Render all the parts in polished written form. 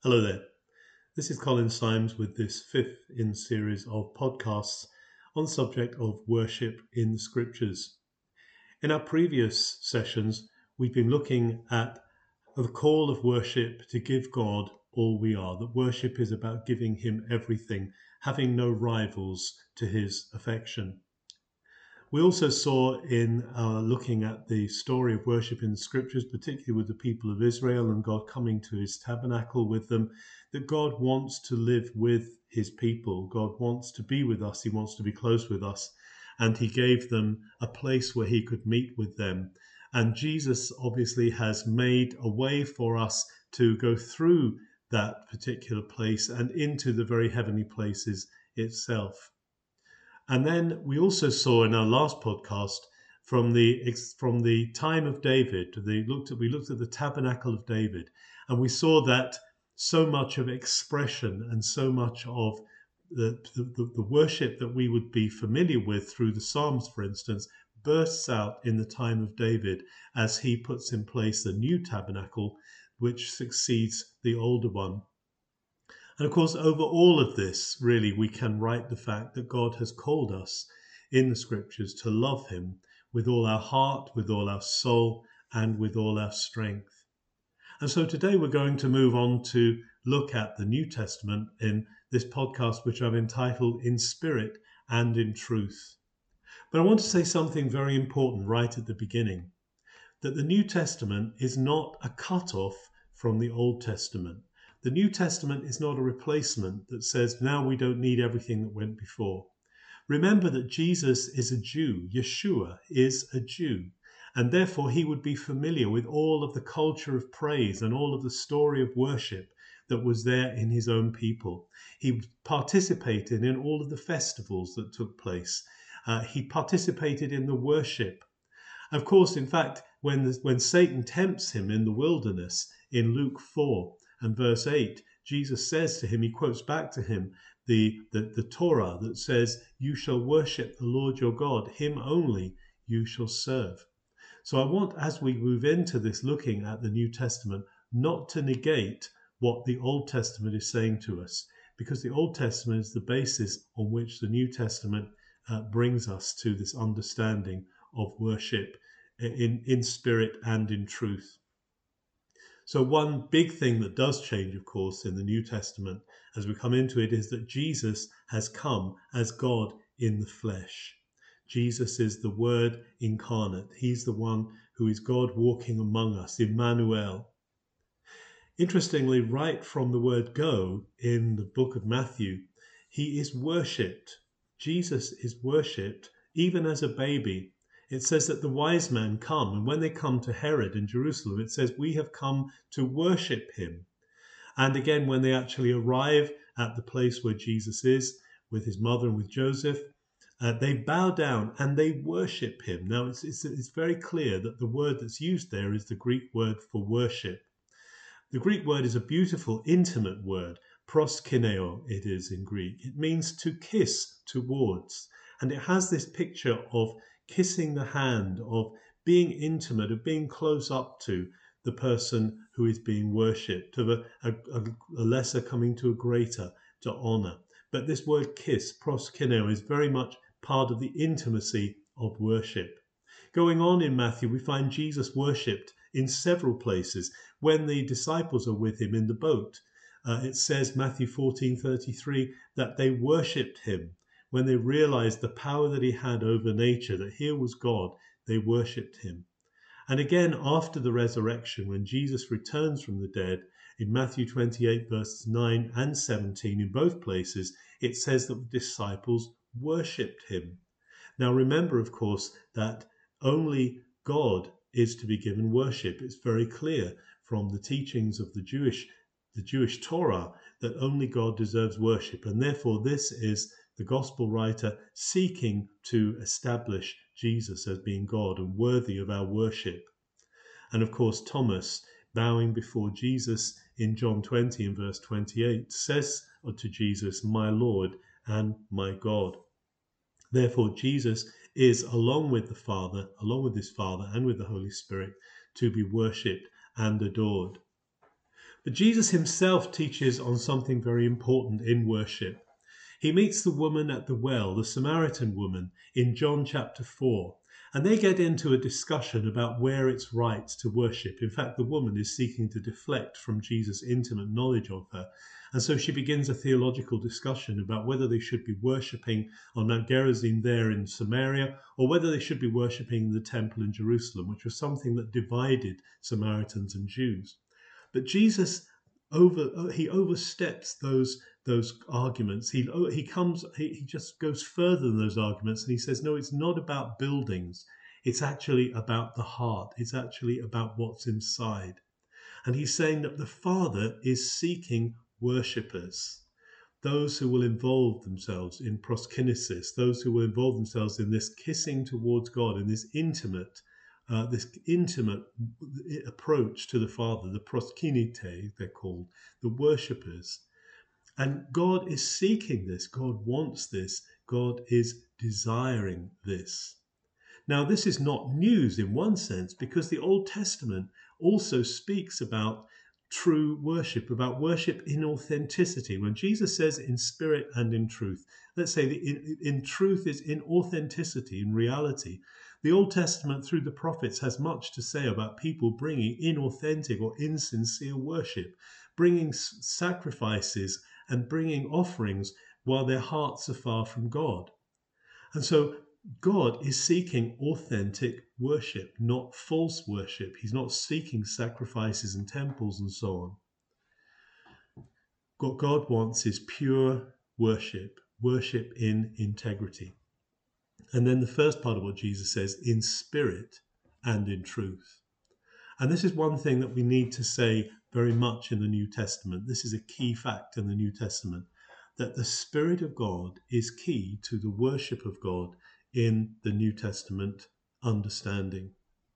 Hello there. This is Colin Symes with this fifth in series of podcasts on the subject of worship in the scriptures. In our previous sessions, we've been looking at the call of worship to give God all we are, that worship is about giving him everything, having no rivals to his affection. We also saw in looking at the story of worship in the scriptures, particularly with the people of Israel and God coming to his tabernacle with them, that God wants to live with his people. God wants to be with us. He wants to be close with us. And he gave them a place where he could meet with them. And Jesus obviously has made a way for us to go through that particular place and into the very heavenly places itself. And then we also saw in our last podcast from the time of David, we looked at the tabernacle of David, and we saw that so much of expression and so much of the worship that we would be familiar with through the Psalms, for instance, bursts out in the time of David as he puts in place the new tabernacle, which succeeds the older one. And of course, over all of this, really, we can write the fact that God has called us in the scriptures to love him with all our heart, with all our soul, and with all our strength. And so today we're going to move on to look at the New Testament in this podcast, which I've entitled In Spirit and in Truth. But I want to say something very important right at the beginning, that the New Testament is not a cut-off from the Old Testament. The New Testament is not a replacement that says now we don't need everything that went before. Remember that Jesus is a Jew. Yeshua is a Jew. And therefore he would be familiar with all of the culture of praise and all of the story of worship that was there in his own people. He participated in all of the festivals that took place. He participated in the worship. Of course, in fact, when Satan tempts him in the wilderness in Luke 4 and verse 8, Jesus says to him, he quotes back to him the Torah that says, "You shall worship the Lord your God, him only you shall serve." So I want, as we move into this looking at the New Testament, not to negate what the Old Testament is saying to us, because the Old Testament is the basis on which the New Testament brings us to this understanding of worship in spirit and in truth. So one big thing that does change, of course, in the New Testament as we come into it is that Jesus has come as God in the flesh. Jesus is the Word incarnate. He's the one who is God walking among us, Emmanuel. Interestingly, right from the word go in the book of Matthew, he is worshipped. Jesus is worshipped even as a baby. It says that the wise men come, and when they come to Herod in Jerusalem, it says, "We have come to worship him." And again, when they actually arrive at the place where Jesus is with his mother and with Joseph, they bow down and they worship him. Now, it's very clear that the word that's used there is the Greek word for worship. The Greek word is a beautiful, intimate word. Proskuneo it is in Greek. It means to kiss towards. And it has this picture of kissing the hand, of being intimate, of being close up to the person who is being worshipped, of a lesser coming to a greater, to honor. But this word kiss, proskuneo, is very much part of the intimacy of worship. Going on in Matthew, we find Jesus worshipped in several places. When the disciples are with him in the boat, it says, Matthew 14:33, that they worshipped him. When they realized the power that he had over nature, that here was God, they worshipped him. And again, after the resurrection, when Jesus returns from the dead, in Matthew 28, verses 9 and 17, in both places, it says that the disciples worshipped him. Now remember, of course, that only God is to be given worship. It's very clear from the teachings of the Jewish Torah that only God deserves worship. And therefore, this is the gospel writer seeking to establish Jesus as being God and worthy of our worship. And of course, Thomas, bowing before Jesus in John 20 and verse 28, says to Jesus, "My Lord and my God." Therefore, Jesus is, along with his Father and with the Holy Spirit, to be worshipped and adored. But Jesus himself teaches on something very important in worship. He meets the woman at the well, the Samaritan woman, in John chapter 4, and they get into a discussion about where it's right to worship. In fact, the woman is seeking to deflect from Jesus' intimate knowledge of her, and so she begins a theological discussion about whether they should be worshipping on Mount Gerizim there in Samaria, or whether they should be worshipping in the temple in Jerusalem, which was something that divided Samaritans and Jews. But Jesus he oversteps those arguments. He just goes further than those arguments, and he says, no, it's not about buildings. It's actually about the heart. It's actually about what's inside. And he's saying that the Father is seeking worshippers, those who will involve themselves in proskinesis, those who will involve themselves in this kissing towards God, in this intimate approach to the Father, the proskinite, they're called, the worshippers. And God is seeking this. God wants this. God is desiring this. Now, this is not news in one sense, because the Old Testament also speaks about true worship, about worship in authenticity. When Jesus says in spirit and in truth, let's say in truth is in authenticity, in reality. The Old Testament through the prophets has much to say about people bringing inauthentic or insincere worship, bringing sacrifices and bringing offerings while their hearts are far from God. And so God is seeking authentic worship, not false worship. He's not seeking sacrifices and temples and so on. What God wants is pure worship, worship in integrity. And then the first part of what Jesus says, in spirit and in truth. And this is one thing that we need to say very much in the New Testament. This is a key fact in the New Testament, that the Spirit of God is key to the worship of God in the New Testament understanding.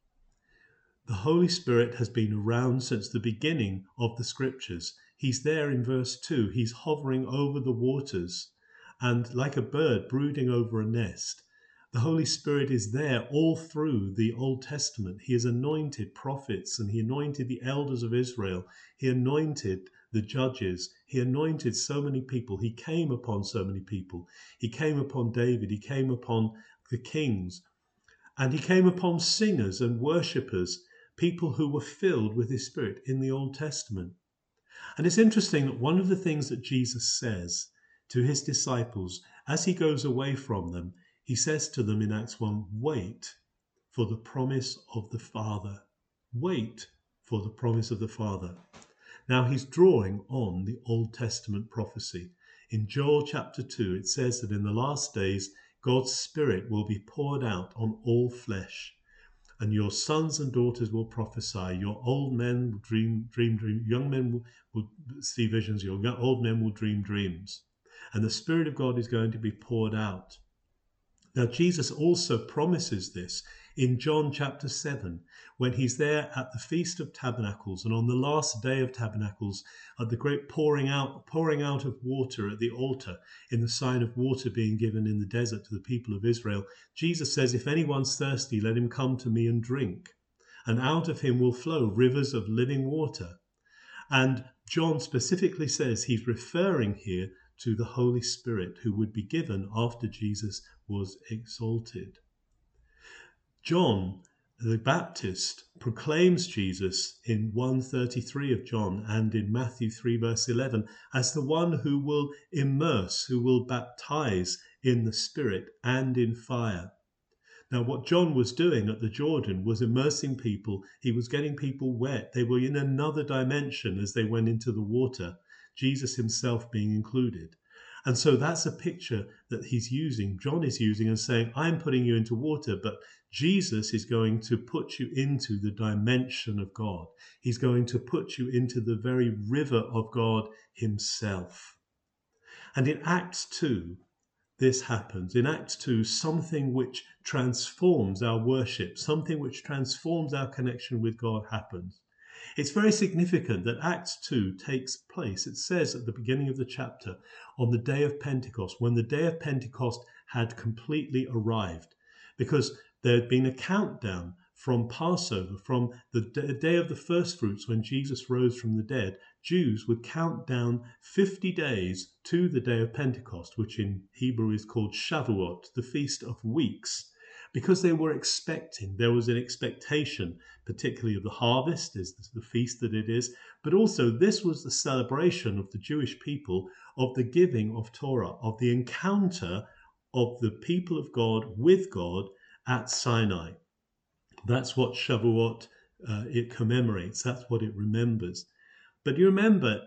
The Holy Spirit has been around since the beginning of the Scriptures. He's there in verse 2. He's hovering over the waters and like a bird brooding over a nest. The Holy Spirit is there all through the Old Testament. He has anointed prophets and he anointed the elders of Israel. He anointed the judges. He anointed so many people. He came upon so many people. He came upon David. He came upon the kings. And he came upon singers and worshippers, people who were filled with his Spirit in the Old Testament. And it's interesting that one of the things that Jesus says to his disciples as he goes away from them, he says to them in Acts 1, wait for the promise of the Father. Wait for the promise of the Father. Now he's drawing on the Old Testament prophecy. In Joel chapter 2, it says that in the last days, God's Spirit will be poured out on all flesh. And your sons and daughters will prophesy. Your old men will dream. Young men will see visions. Your old men will dream dreams. And the Spirit of God is going to be poured out. Now, Jesus also promises this in John chapter 7, when he's there at the Feast of Tabernacles, and on the last day of Tabernacles, at the great pouring out of water at the altar, in the sign of water being given in the desert to the people of Israel, Jesus says, if anyone's thirsty, let him come to me and drink, and out of him will flow rivers of living water. And John specifically says he's referring here to the Holy Spirit who would be given after Jesus was exalted. John the Baptist proclaims Jesus in 1:33 of John and in Matthew 3 verse 11 as the one who will immerse, who will baptize in the Spirit and in fire. Now, what John was doing at the Jordan was immersing people. He was getting people wet. They were in another dimension as they went into the water, Jesus himself being included. And so that's a picture that he's using, John is using and saying, I'm putting you into water, but Jesus is going to put you into the dimension of God. He's going to put you into the very river of God himself. And in Acts 2, this happens. In Acts 2, something which transforms our worship, something which transforms our connection with God happens. It's very significant that Acts 2 takes place, it says at the beginning of the chapter, on the day of Pentecost, when the day of Pentecost had completely arrived, because there had been a countdown from Passover, from the day of the first fruits when Jesus rose from the dead, Jews would count down 50 days to the day of Pentecost, which in Hebrew is called Shavuot, the Feast of Weeks, because they were expecting. There was an expectation, particularly of the harvest, is the feast that it is, but also this was the celebration of the Jewish people of the giving of Torah, of the encounter of the people of God with God at Sinai. That's what Shavuot it commemorates. That's what it remembers. But you remember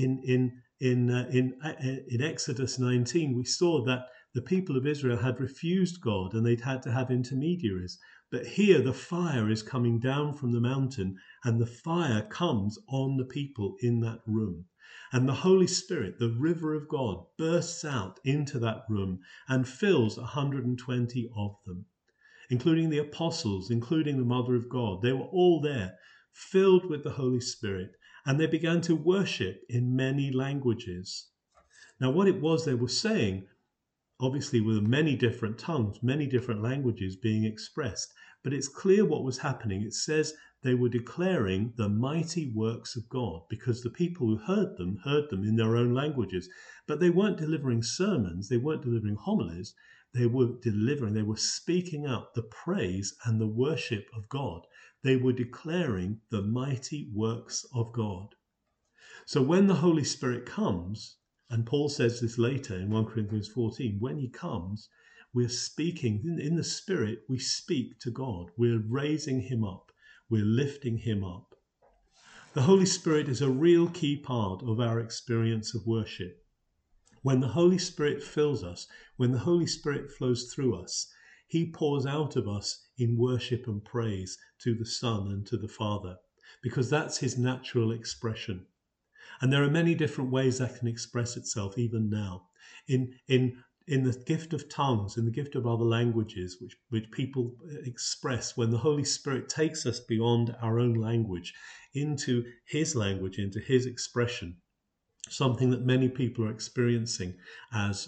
in Exodus 19, we saw that the people of Israel had refused God and they'd had to have intermediaries. But here the fire is coming down from the mountain, and the fire comes on the people in that room. And the Holy Spirit, the river of God, bursts out into that room and fills 120 of them, including the apostles, including the Mother of God. They were all there, filled with the Holy Spirit, and they began to worship in many languages. Now, what it was they were saying, obviously with many different tongues, many different languages being expressed, but it's clear what was happening. It says they were declaring the mighty works of God, because the people who heard them in their own languages. But they weren't delivering sermons, they weren't delivering homilies, they were speaking out the praise and the worship of God. They were declaring the mighty works of God. So when the Holy Spirit comes, and Paul says this later in 1 Corinthians 14, when he comes, we're speaking in the Spirit, we speak to God. We're raising him up. We're lifting him up. The Holy Spirit is a real key part of our experience of worship. When the Holy Spirit fills us, when the Holy Spirit flows through us, he pours out of us in worship and praise to the Son and to the Father, because that's his natural expression. And there are many different ways that can express itself even now. In the gift of tongues, in the gift of other languages, which people express, when the Holy Spirit takes us beyond our own language into his language, into his expression, something that many people are experiencing as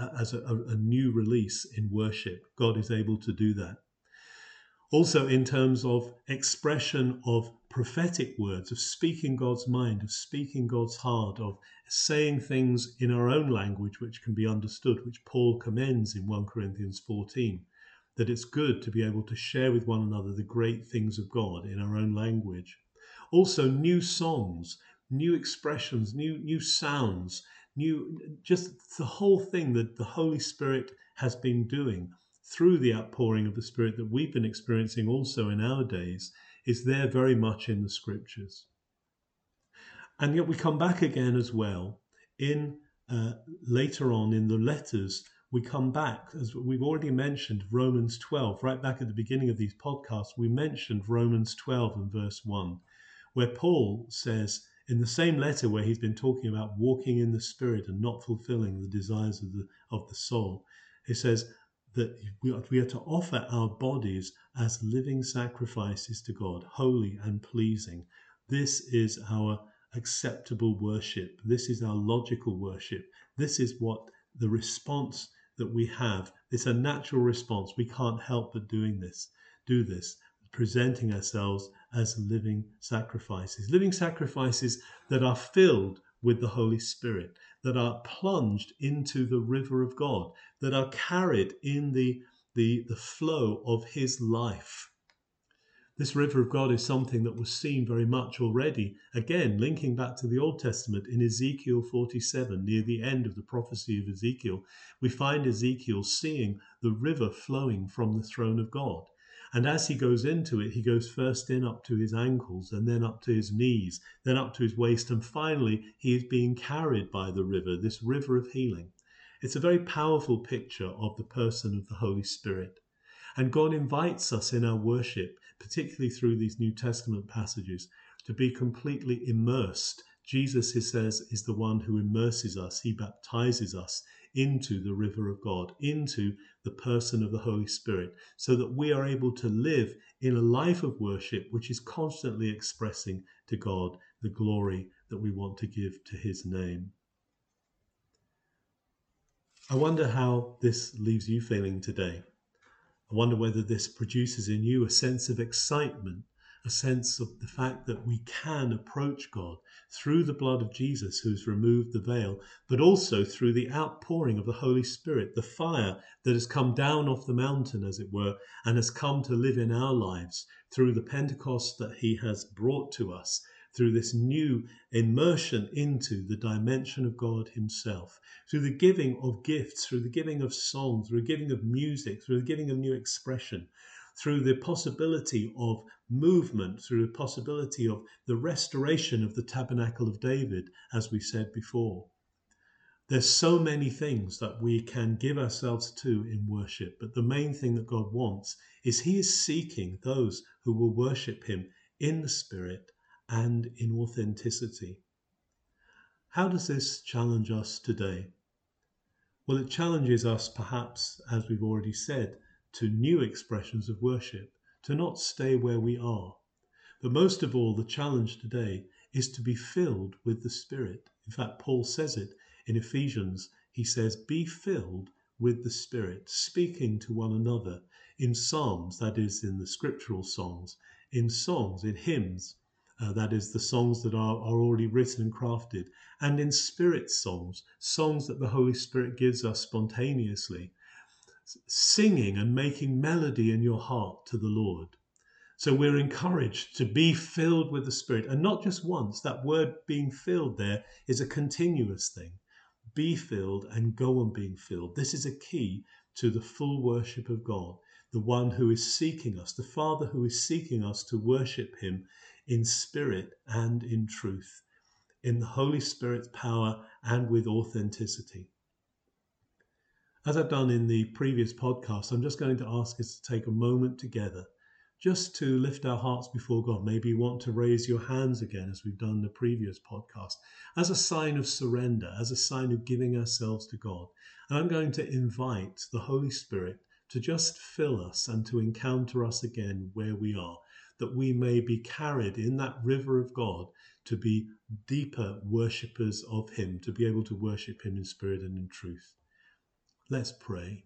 a new release in worship. God is able to do that. Also, in terms of expression of prophetic words, of speaking God's mind, of speaking God's heart, of saying things in our own language which can be understood, which Paul commends in 1 Corinthians 14, that it's good to be able to share with one another the great things of God in our own language. Also, new songs, new expressions, new sounds, just the whole thing that the Holy Spirit has been doing through the outpouring of the Spirit that we've been experiencing also in our days, is there very much in the Scriptures. And yet we come back again as well in later on in the letters. We come back, as we've already mentioned, Romans 12. Right back at the beginning of these podcasts, we mentioned Romans 12 and verse 1, where Paul says, in the same letter where he's been talking about walking in the Spirit and not fulfilling the desires of the soul, he says that we are to offer our bodies as living sacrifices to God, holy and pleasing. This is our acceptable worship. This is our logical worship. This is what the response that we have. It's a natural response. We can't help but do this, presenting ourselves as living sacrifices that are filled with the Holy Spirit, that are plunged into the river of God, that are carried in the flow of his life. This river of God is something that was seen very much already, again, linking back to the Old Testament in Ezekiel 47, near the end of the prophecy of Ezekiel. We find Ezekiel seeing the river flowing from the throne of God. And as he goes into it, he goes first in up to his ankles, and then up to his knees, then up to his waist, and finally he is being carried by the river, this river of healing. It's a very powerful picture of the person of the Holy Spirit. And God invites us in our worship, particularly through these New Testament passages, to be completely immersed. Jesus, he says, is the one who immerses us. He baptizes us into the river of God, into the person of the Holy Spirit, so that we are able to live in a life of worship which is constantly expressing to God the glory that we want to give to his name. I wonder how this leaves you feeling today. I wonder whether this produces in you a sense of excitement a sense of the fact that we can approach God through the blood of Jesus who's removed the veil, but also through the outpouring of the Holy Spirit, the fire that has come down off the mountain, as it were, and has come to live in our lives through the Pentecost that he has brought to us, through this new immersion into the dimension of God himself, through the giving of gifts, through the giving of songs, through the giving of music, through the giving of new expression, through the possibility of movement, through the possibility of the restoration of the tabernacle of David, as we said before. There's so many things that we can give ourselves to in worship, but the main thing that God wants is he is seeking those who will worship him in the Spirit and in authenticity. How does this challenge us today? Well, it challenges us perhaps, as we've already said, to new expressions of worship, to not stay where we are. But most of all, the challenge today is to be filled with the Spirit. In fact, Paul says it in Ephesians. He says, be filled with the Spirit, speaking to one another in psalms, that is, in the scriptural songs, in songs, in hymns, that is, the songs that are already written and crafted, and in spirit songs, songs that the Holy Spirit gives us spontaneously, singing and making melody in your heart to the Lord. So we're encouraged to be filled with the Spirit, and not just once. That word being filled there is a continuous thing. Be filled and go on being filled. This is a key to the full worship of God, the one who is seeking us, the Father who is seeking us to worship him in spirit and in truth, in the Holy Spirit's power and with authenticity. As I've done in the previous podcast, I'm just going to ask us to take a moment together just to lift our hearts before God. Maybe you want to raise your hands again, as we've done in the previous podcast, as a sign of surrender, as a sign of giving ourselves to God. And I'm going to invite the Holy Spirit to just fill us and to encounter us again where we are, that we may be carried in that river of God to be deeper worshippers of him, to be able to worship him in spirit and in truth. Let's pray.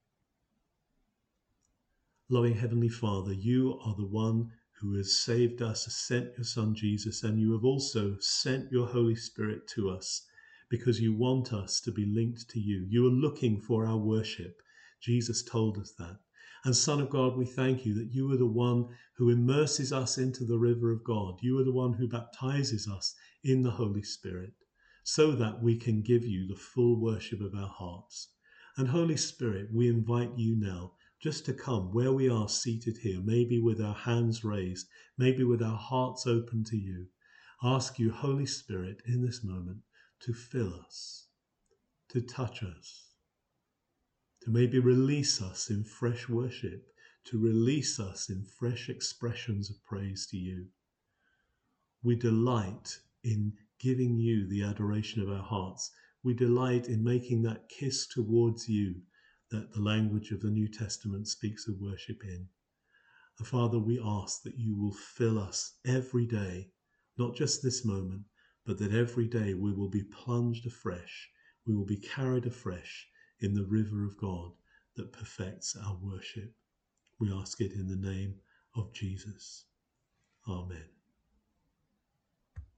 Loving Heavenly Father, you are the one who has saved us, has sent your Son Jesus, and you have also sent your Holy Spirit to us because you want us to be linked to you. You are looking for our worship. Jesus told us that. And Son of God, we thank you that you are the one who immerses us into the river of God. You are the one who baptizes us in the Holy Spirit so that we can give you the full worship of our hearts. And Holy Spirit, we invite you now just to come where we are seated here, maybe with our hands raised, maybe with our hearts open to you. Ask you, Holy Spirit, in this moment to fill us, to touch us, to maybe release us in fresh worship, to release us in fresh expressions of praise to you. We delight in giving you the adoration of our hearts. We delight in making that kiss towards you that the language of the New Testament speaks of worship in. And Father, we ask that you will fill us every day, not just this moment, but that every day we will be plunged afresh, we will be carried afresh in the river of God that perfects our worship. We ask it in the name of Jesus. Amen.